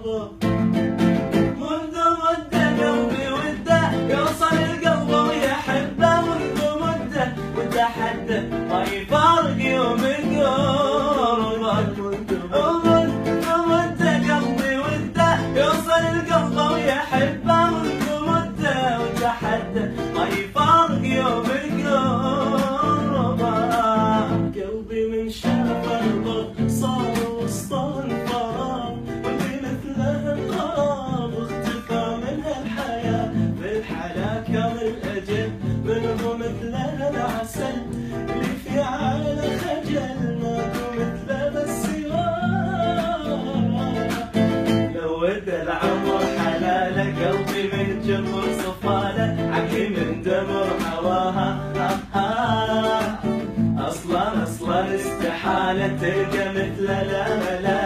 قربه منذ مدة قلبي وده يوصل القلب ويحبه منذ مدة وده حده ما يفارق يوم قربه منذ مدة قلبي وده يوصل القلب ويحبه منذ مدة وده حده ما يفارق يوم قربه قلبي من شاف البر صار وسط الفراغ واللي مثله القرار اختفى من الحياة في الحلا كامل أجل منه مثله العسل اللي في عالم خجل ماكو مثله بالسواه لو ودى العمر حلاله قلبي من جمر صفاله عقلي من دمر هواها اصلا استحالة تلقى مثل لا